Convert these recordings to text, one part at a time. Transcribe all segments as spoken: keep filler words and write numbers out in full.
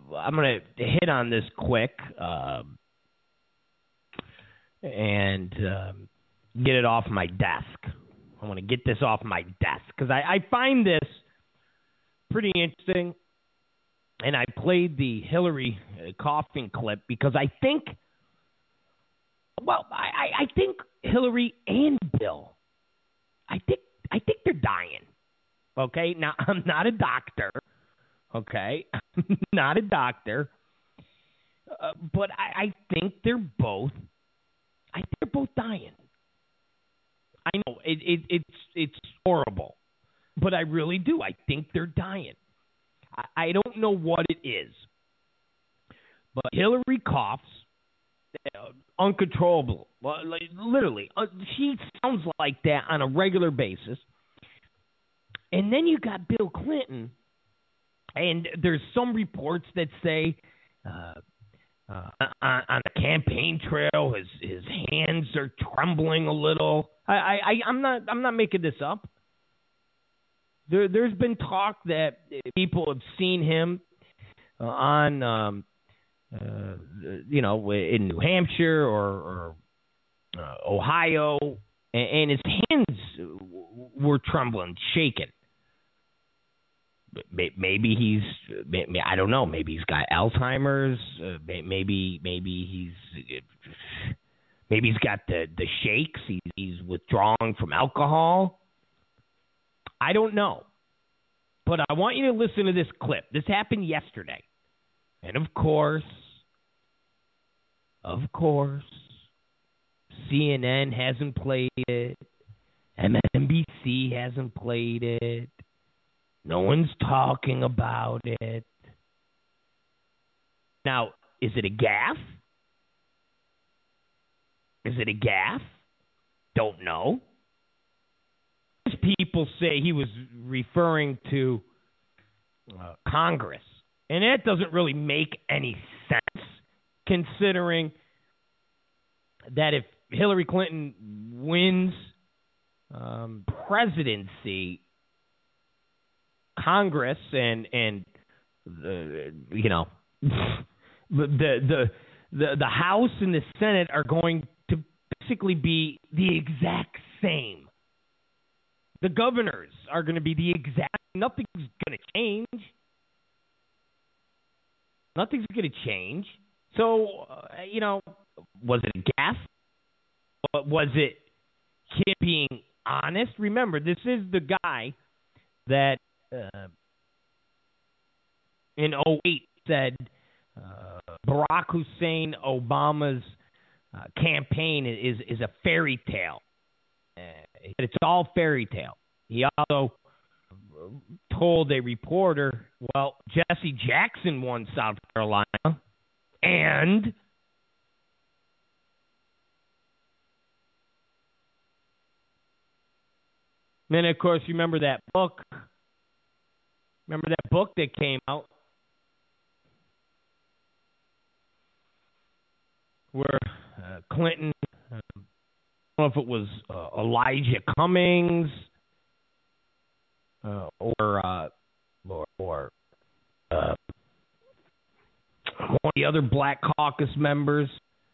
I'm going to hit on this quick uh, and uh, get it off my desk. I want to get this off my desk because I, I find this pretty interesting. And I played the Hillary coughing clip because I think, well, I, I think Hillary and Bill, I think I think they're dying. Okay, now I'm not a doctor. Okay, not a doctor, uh, but I, I think they're both. I think they're both dying. I know it, it it's it's horrible, but I really do. I think they're dying. I, I don't know what it is, but Hillary coughs uh, uncontrollable. Well, like, literally, uh, she sounds like that on a regular basis. And then you got Bill Clinton, and there's some reports that say uh, uh, on, on the campaign trail, his his hands are trembling a little. I, I, I'm not I'm not making this up. There there's been talk that people have seen him uh, on um, uh, you know in New Hampshire or, or uh, Ohio, and, and his hands were trembling, shaking. Maybe he's, I don't know, maybe he's got Alzheimer's, uh, maybe maybe he's maybe he's got the, the shakes, he's, he's withdrawing from alcohol. I don't know. But I want you to listen to this clip. This happened yesterday. And of course, of course, C N N hasn't played it. M S N B C hasn't played it. No one's talking about it. Now, is it a gaffe? Is it a gaffe? Don't know. People say he was referring to uh, Congress. And that doesn't really make any sense, considering that if Hillary Clinton wins um, presidency, Congress and and the you know the the the the House and the Senate are going to basically be the exact same. The governors are going to be the exact. Nothing's going to change. Nothing's going to change. So uh, you know, was it a gaffe? Was it him being honest? Remember, this is the guy that. Uh, in oh eight said uh, Barack Hussein Obama's uh, campaign is is a fairy tale. Uh, it's all fairy tale. He also told a reporter, well, Jesse Jackson won South Carolina, and then, of course, you remember that book. Remember that book that came out where uh, Clinton, uh, I don't know if it was uh, Elijah Cummings uh, or, uh, or, or uh, one of the other Black Caucus members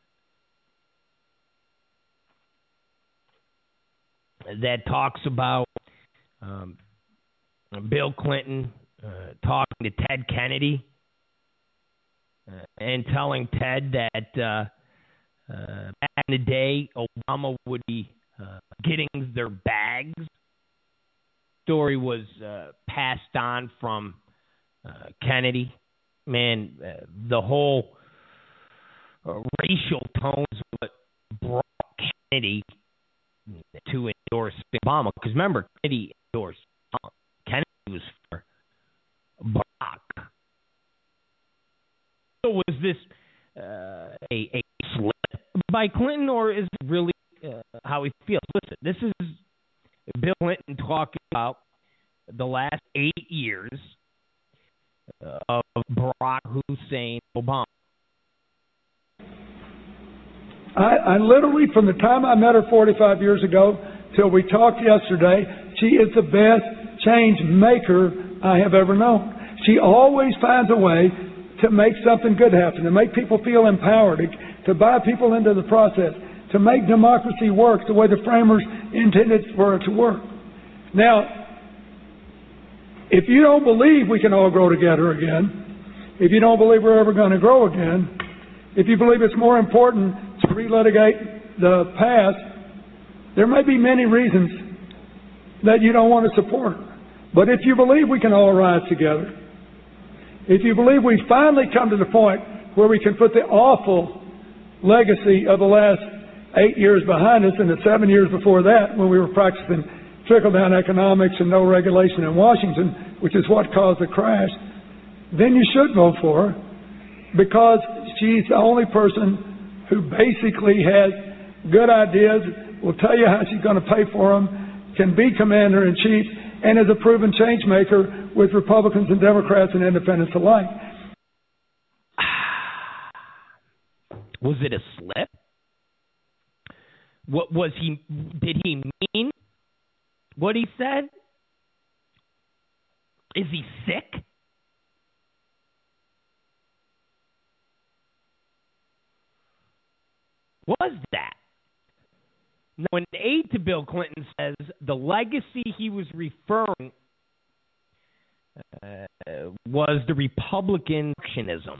that talks about um, Bill Clinton uh, talking to Ted Kennedy uh, and telling Ted that uh, uh, back in the day, Obama would be uh, getting their bags. Story was uh, passed on from uh, Kennedy. Man, uh, the whole uh, racial tones what brought Kennedy to endorse Obama. Because remember, Kennedy endorsed Obama. Kennedy was for Barack. So was this uh, a, a slip by Clinton, or is it really uh, how he feels? Listen, this is Bill Clinton talking about the last eight years uh, of Barack Hussein Obama. I, I literally, from the time I met her forty-five years ago till we talked yesterday, she is the best change maker I have ever known. She always finds a way to make something good happen, to make people feel empowered, to, to buy people into the process, to make democracy work the way the framers intended for it to work. Now, if you don't believe we can all grow together again, if you don't believe we're ever going to grow again, if you believe it's more important to relitigate the past, there may be many reasons that you don't want to support. But if you believe we can all rise together, if you believe we've finally come to the point where we can put the awful legacy of the last eight years behind us and the seven years before that when we were practicing trickle-down economics and no regulation in Washington, which is what caused the crash, then you should vote for her because she's the only person who basically has good ideas, will tell you how she's going to pay for them, can be commander-in-chief, and is a proven change maker with Republicans and Democrats and independents alike. Was it a slip? What was he? Did he mean what he said? Is he sick? Was that? Now, an aide to Bill Clinton says the legacy he was referring uh, was the Republican actionism.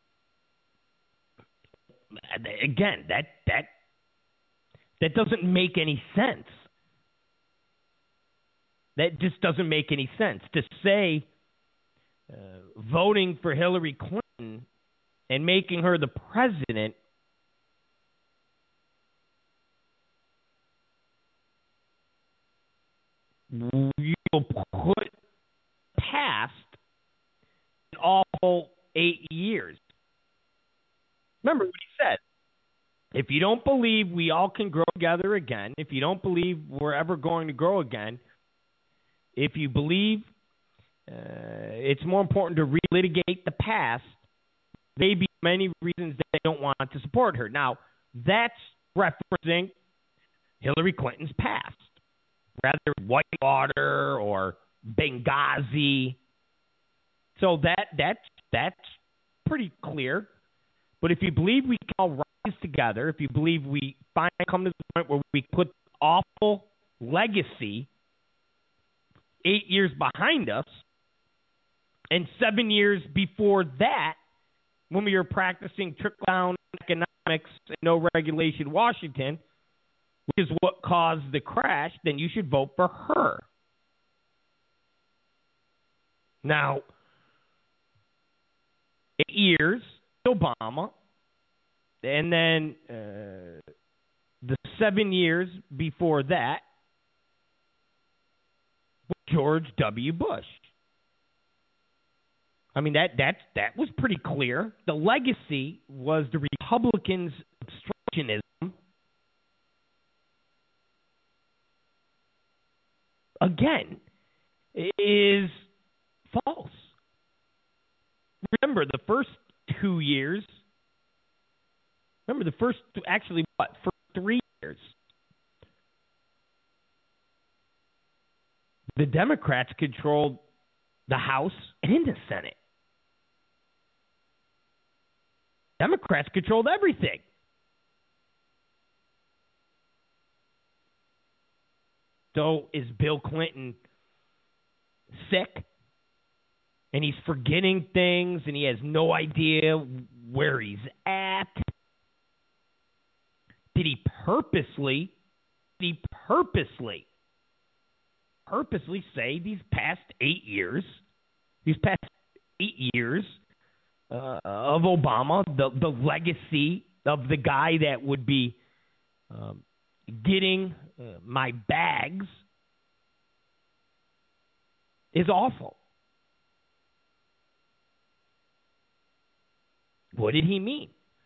Again, that that that doesn't make any sense. That just doesn't make any sense. To say uh, voting for Hillary Clinton and making her the president you'll put past an awful eight years. Remember what he said. If you don't believe we all can grow together again, if you don't believe we're ever going to grow again, if you believe uh, it's more important to relitigate the past, there may be many reasons that they don't want to support her. Now, that's referencing Hillary Clinton's past, rather Whitewater or Benghazi. So that that's that's pretty clear. But if you believe we can all rise together, if you believe we finally come to the point where we put awful legacy eight years behind us, and seven years before that, when we were practicing trickle-down economics and no regulation Washington, which is what caused the crash, then you should vote for her. Now, eight years, Obama, and then uh, the seven years before that, George W. Bush. I mean, that that that was pretty clear. The legacy was the Republicans' obstructionism. Again, is false. Remember, the first two years, remember the first, actually, what, for three years, the Democrats controlled the House and the Senate. Democrats controlled everything. So is Bill Clinton sick? And he's forgetting things and he has no idea where he's at? Did he purposely, did he purposely, purposely say these past eight years, these past eight years uh, of Obama, the, the legacy of the guy that would be um, getting uh, my bags is awful? What did he mean?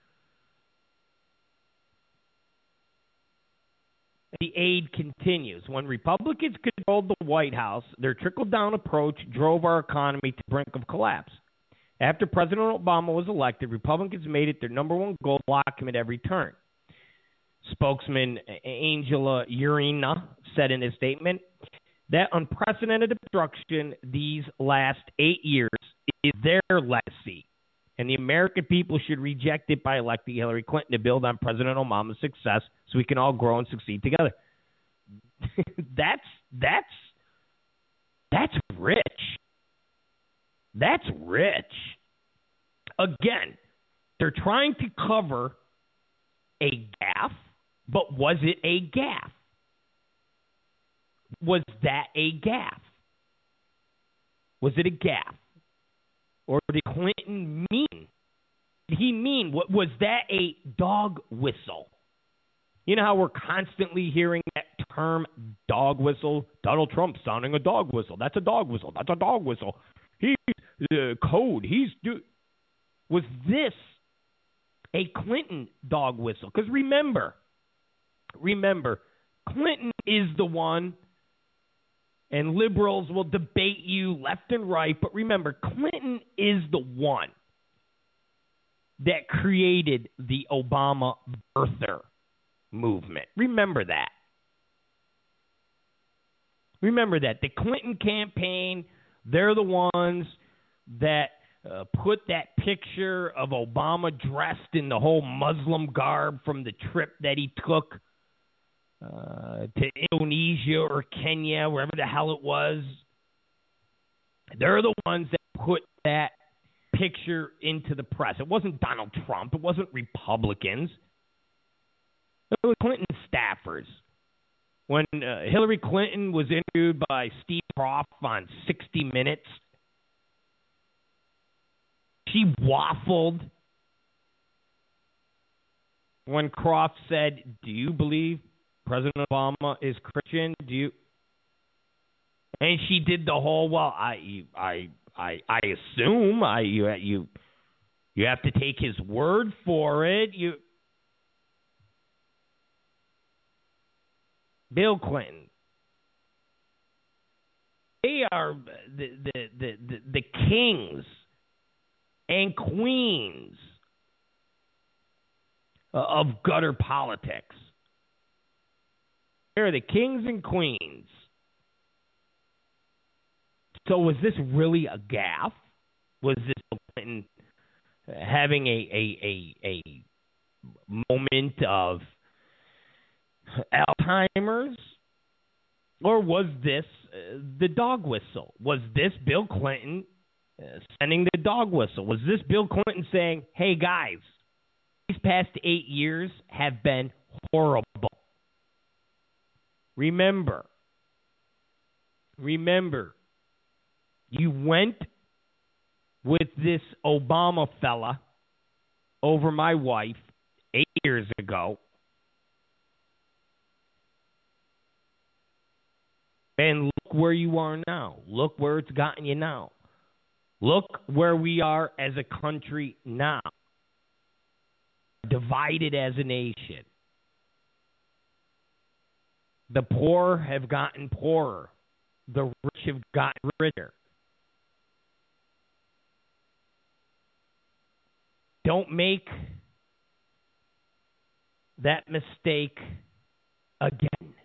The aide continues. When Republicans controlled the White House, their trickle-down approach drove our economy to the brink of collapse. After President Obama was elected, Republicans made it their number one goal to block him at every turn. Spokesman Angela Urena said in his statement that unprecedented obstruction these last eight years is their legacy. And the American people should reject it by electing Hillary Clinton to build on President Obama's success so we can all grow and succeed together. that's that's that's rich. That's rich. Again, they're trying to cover a gaffe, but was it a gaffe? Was that a gaffe? Was it a gaffe? Or did Clinton mean? Did he mean? What was that a dog whistle? You know how we're constantly hearing that term, dog whistle? Donald Trump sounding a dog whistle. That's a dog whistle. That's a dog whistle. He's uh, code. He's do. Was this a Clinton dog whistle? Because remember, remember, Clinton is the one, and liberals will debate you left and right, but remember, Clinton is the one that created the Obama birther movement. Remember that. Remember that. The Clinton campaign, they're the ones that uh, put that picture of Obama dressed in the whole Muslim garb from the trip that he took uh, to Indonesia or Kenya, wherever the hell it was. They're the ones that put that picture into the press. It wasn't Donald Trump. It wasn't Republicans. It was Clinton staffers. When uh, Hillary Clinton was interviewed by Steve Kroft on sixty minutes, she waffled when Kroft said, "Do you believe President Obama is Christian? Do you?" And she did the whole, "Well, I, I, I, I assume I, you, you, you have to take his word for it." You. Bill Clinton. They are the, the, the, the, the kings and queens of gutter politics. They're the kings and queens. So was this really a gaffe? Was this Bill Clinton having a, a, a, a moment of Alzheimer's? Or was this uh, the dog whistle? Was this Bill Clinton uh, sending the dog whistle? Was this Bill Clinton saying, "Hey guys, these past eight years have been horrible. Remember, remember, you went with this Obama fella over my wife eight years ago. And look where you are now. Look where it's gotten you now. Look where we are as a country now. Divided as a nation. The poor have gotten poorer. The rich have gotten richer. Don't make that mistake again.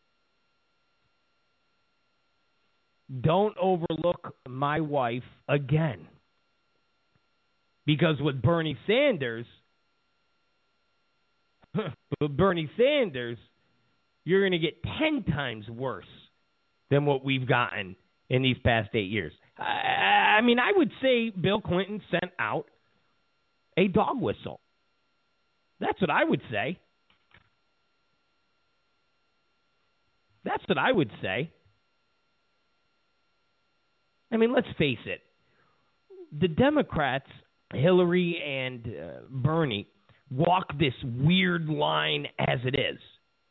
Don't overlook my wife again. Because with Bernie Sanders, with Bernie Sanders, you're going to get ten times worse than what we've gotten in these past eight years. I, I mean, I would say Bill Clinton sent out a dog whistle. That's what I would say. That's what I would say. I mean, let's face it. The Democrats, Hillary and uh, Bernie, walk this weird line as it is.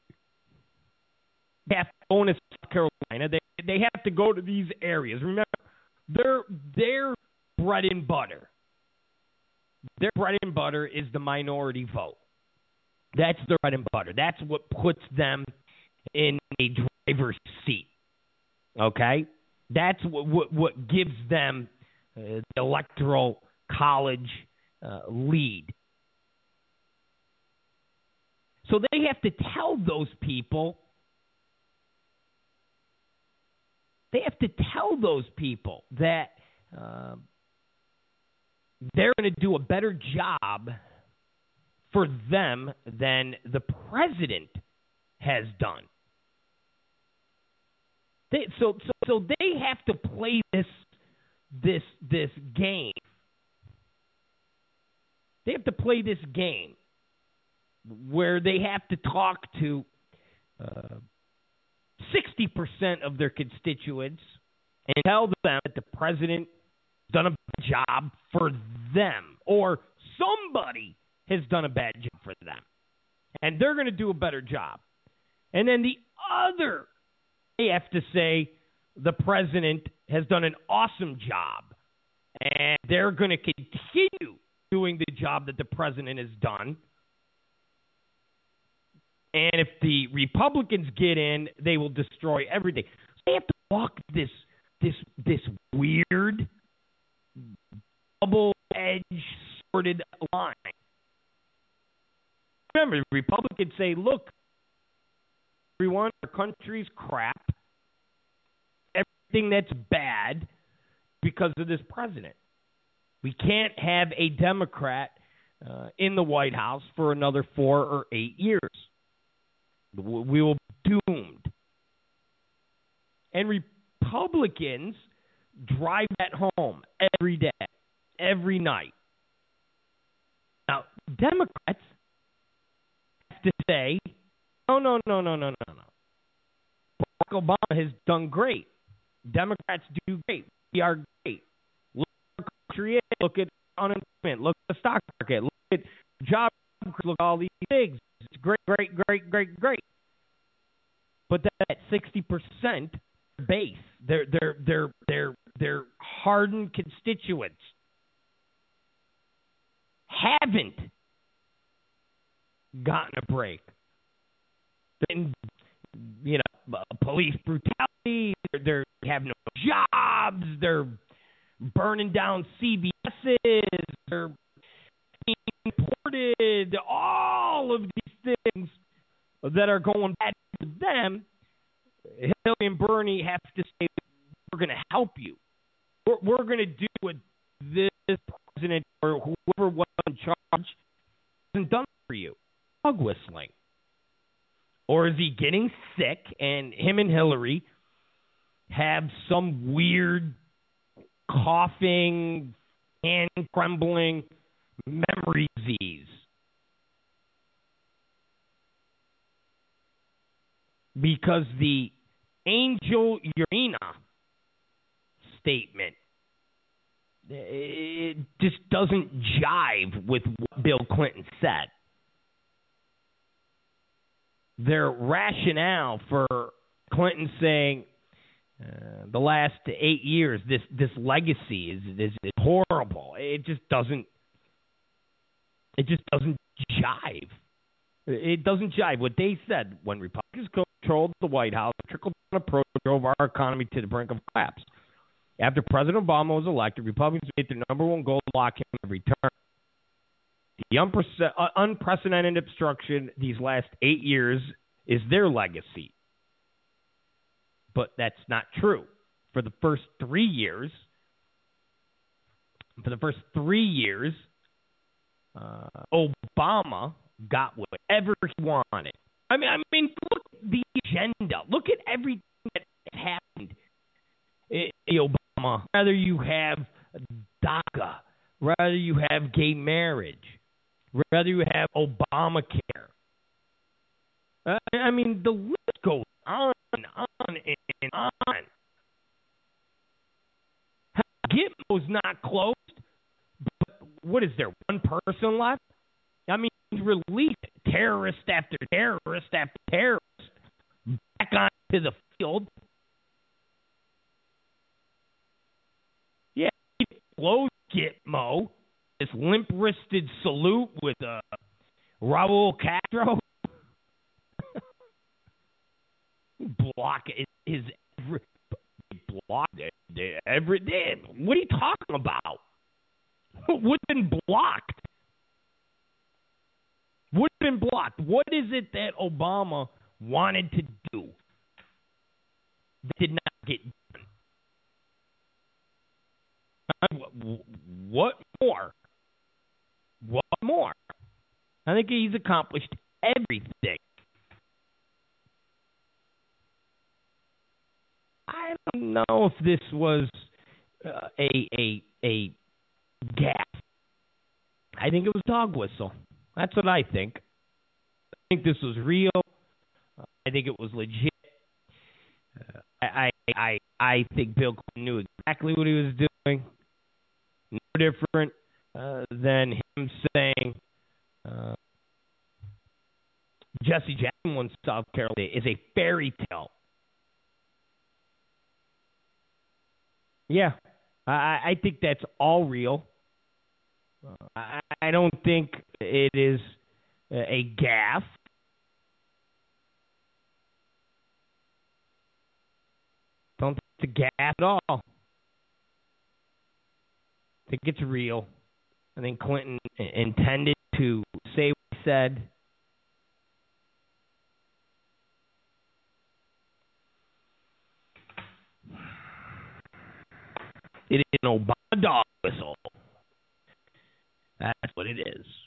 They have to go into South Carolina. They they have to go to these areas. Remember, their their bread and butter. Their bread and butter is the minority vote. That's their bread and butter. That's what puts them in a driver's seat. Okay? That's what, what, what gives them uh, the electoral college uh, lead. So they have to tell those people, they have to tell those people that uh, they're going to do a better job for them than the president has done. They, so, so, so they have to play this, this, this game. They have to play this game where they have to talk to uh, sixty percent of their constituents and tell them that the president has done a bad job for them, or somebody has done a bad job for them, and they're going to do a better job. And then the other, they have to say the president has done an awesome job, and they're going to continue doing the job that the president has done. And if the Republicans get in, they will destroy everything. So they have to walk this this this weird, double-edged, sorted line. Remember, the Republicans say, look, everyone, our country's crap. Everything that's bad because of this president. We can't have a Democrat uh, in the White House for another four or eight years. We will be doomed. And Republicans drive that home every day, every night. Now, Democrats have to say, no, no, no, no, no, no, no. Barack Obama has done great. Democrats do great. We are great. Look at our country is. Look at unemployment. Look at the stock market. Look at job growth. Look at all these things. It's great, great, great, great, great. But that sixty percent base, they're they're they're they're they're hardened constituents haven't gotten a break. And, you know, police brutality. They're, they're they have no jobs. They're burning down C V S's. They're being deported. All of these things that are going bad for them. Hillary and Bernie have to say, we're going to help you. We're, we're going to do what this president or whoever was in charge hasn't done for you. Dog whistling. Or is he getting sick and him and Hillary have some weird coughing, hand trembling memory disease? Because the Angel Urena statement, it just doesn't jive with what Bill Clinton said. Their rationale for Clinton saying uh, the last eight years, this this legacy is, is is horrible. It just doesn't. It just doesn't jive. It doesn't jive. What they said when Republicans controlled the White House, a trickle-down approach drove our economy to the brink of collapse. After President Obama was elected, Republicans made their number one goal to block him at every turn. The unpre- uh, unprecedented obstruction these last eight years is their legacy. But that's not true. For the first three years, for the first three years, uh, Obama got whatever he wanted. I mean, I mean, look at the agenda. Look at everything that happened in Obama. Whether you have DACA, whether you have gay marriage, whether you have Obamacare. Uh, I mean, the list goes on and on and on. Gitmo's not closed, but what is there, one person left? I mean, release terrorist after terrorist after terrorist back onto the field. Yeah, close Gitmo, this limp-wristed salute with uh, Raul Castro. Block his every block every day. What are you talking about? What's been blocked? What's been blocked? What is it that Obama wanted to do that did not get done? What more what more? I think he's accomplished everything. I don't know if this was uh, a a a gaffe. I think it was dog whistle. That's what I think. I think this was real. I think it was legit. Uh, I I I think Bill Clinton knew exactly what he was doing. No different uh, than him saying uh, Jesse Jackson won South Carolina is a fairy tale. Yeah, I, I think that's all real. Uh, I, I don't think it is a gaffe. Don't think it's a gaffe at all. I think it's real. I think Clinton intended to say what he said. It is an Obama dog whistle. That's what it is.